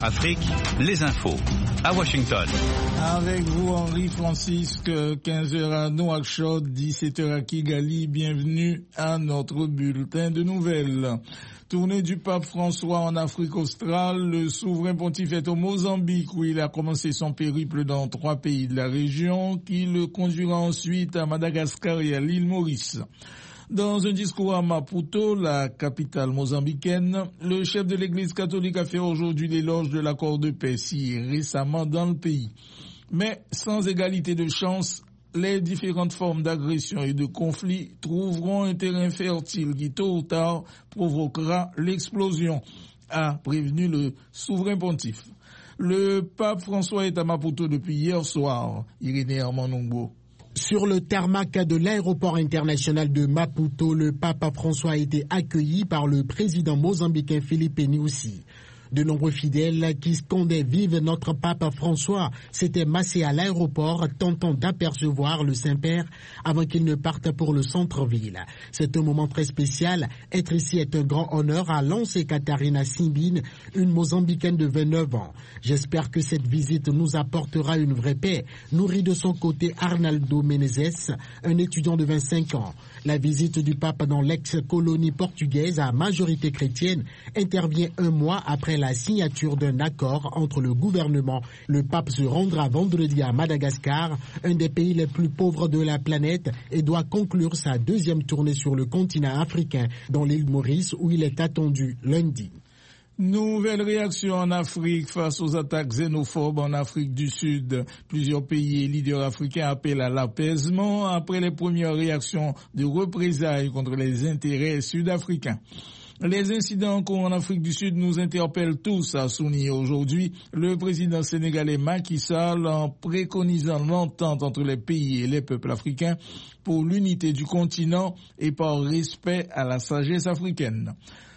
Afrique, les infos, à Washington. Avec vous, Henri Francisque, 15h à Nouakchott, 17h à Kigali. Bienvenue à notre bulletin de nouvelles. Tournée du pape François en Afrique australe, le souverain pontife est au Mozambique où il a commencé son périple dans 3 pays de la région qui le conduira ensuite à Madagascar et à l'île Maurice. Dans un discours à Maputo, la capitale mozambicaine, le chef de l'Église catholique a fait aujourd'hui l'éloge de l'accord de paix si récemment dans le pays. Mais sans égalité de chance, les différentes formes d'agression et de conflit trouveront un terrain fertile qui tôt ou tard provoquera l'explosion, a prévenu le souverain pontife. Le pape François est à Maputo depuis hier soir. Irénée Armand-Nongbo. Sur le tarmac de l'aéroport international de Maputo, le pape François a été accueilli par le président mozambicain Filipe Nyusi. De nombreux fidèles qui scandaient « Vive notre pape François » s'étaient massés à l'aéroport tentant d'apercevoir le Saint-Père avant qu'il ne parte pour le centre-ville. C'est un moment très spécial. Être ici est un grand honneur, a lancé Katarina Simbine, une Mozambicaine de 29 ans. J'espère que cette visite nous apportera une vraie paix, nourrit de son côté Arnaldo Menezes, un étudiant de 25 ans. La visite du pape dans l'ex-colonie portugaise à majorité chrétienne intervient un mois après la signature d'un accord entre le gouvernement. Le pape se rendra vendredi à Madagascar, un des pays les plus pauvres de la planète, et doit conclure sa 2e tournée sur le continent africain, dans l'île Maurice, où il est attendu lundi. Nouvelle réaction en Afrique face aux attaques xénophobes en Afrique du Sud. Plusieurs pays et leaders africains appellent à l'apaisement après les premières réactions de représailles contre les intérêts sud-africains. Les incidents en cours en Afrique du Sud nous interpellent tous, a souligné aujourd'hui le président sénégalais Macky Sall en préconisant l'entente entre les pays et les peuples africains pour l'unité du continent et par respect à la sagesse africaine.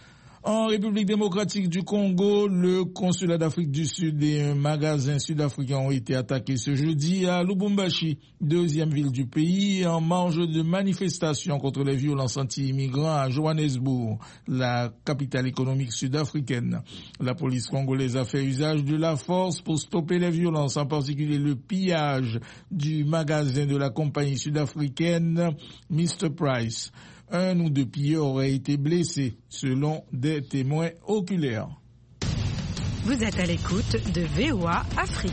En République démocratique du Congo, le consulat d'Afrique du Sud et un magasin sud-africain ont été attaqués ce jeudi à Lubumbashi, 2e ville du pays, en marge de manifestations contre les violences anti-immigrants à Johannesburg, la capitale économique sud-africaine. La police congolaise a fait usage de la force pour stopper les violences, en particulier le pillage du magasin de la compagnie sud-africaine Mr. Price. 1 ou 2 pilleurs auraient été blessés, selon des témoins oculaires. Vous êtes à l'écoute de VOA Afrique.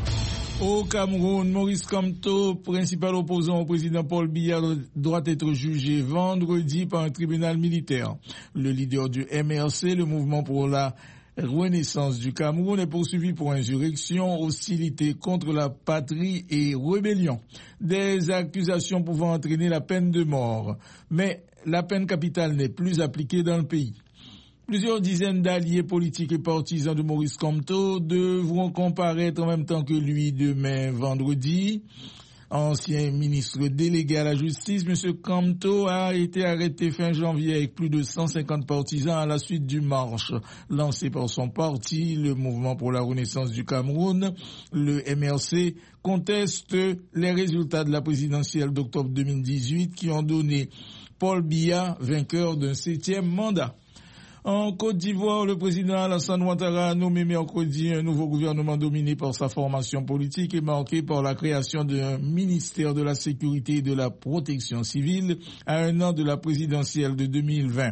Au Cameroun, Maurice Kamto, principal opposant au président Paul Biya, doit être jugé vendredi par un tribunal militaire. Le leader du MRC, le mouvement pour la Renaissance du Cameroun, est poursuivi pour insurrection, hostilité contre la patrie et rébellion. Des accusations pouvant entraîner la peine de mort. Mais la peine capitale n'est plus appliquée dans le pays. Plusieurs dizaines d'alliés politiques et partisans de Maurice Kamto devront comparaître en même temps que lui demain vendredi. Ancien ministre délégué à la justice, M. Kamto a été arrêté fin janvier avec plus de 150 partisans à la suite du marche lancé par son parti, le Mouvement pour la Renaissance du Cameroun. Le MRC conteste les résultats de la présidentielle d'octobre 2018 qui ont donné Paul Biya vainqueur d'un 7e mandat. En Côte d'Ivoire, le président Alassane Ouattara a nommé mercredi un nouveau gouvernement dominé par sa formation politique et marqué par la création d'un ministère de la sécurité et de la protection civile à 1 an de la présidentielle de 2020.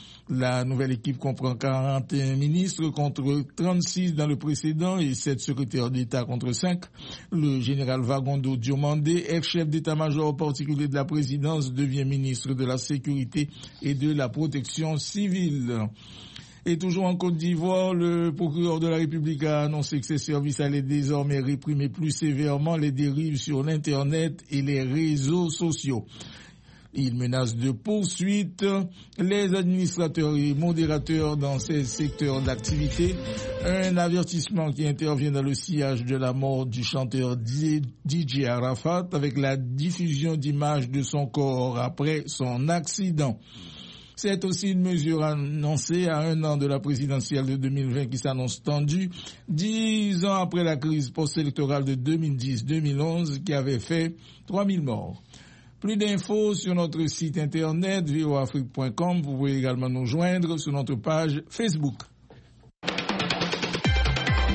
La nouvelle équipe comprend 41 ministres contre 36 dans le précédent et 7 secrétaires d'État contre 5. Le général Vagondo Diomandé, ex-chef d'état-major particulier de la présidence, devient ministre de la Sécurité et de la Protection civile. Et toujours en Côte d'Ivoire, le procureur de la République a annoncé que ses services allaient désormais réprimer plus sévèrement les dérives sur l'Internet et les réseaux sociaux. Il menace de poursuite les administrateurs et modérateurs dans ces secteurs d'activité. Un avertissement qui intervient dans le sillage de la mort du chanteur DJ Arafat avec la diffusion d'images de son corps après son accident. C'est aussi une mesure annoncée à 1 an de la présidentielle de 2020 qui s'annonce tendue, 10 ans après la crise post-électorale de 2010-2011 qui avait fait 3000 morts. Plus d'infos sur notre site internet voafrique.com. Vous pouvez également nous joindre sur notre page Facebook.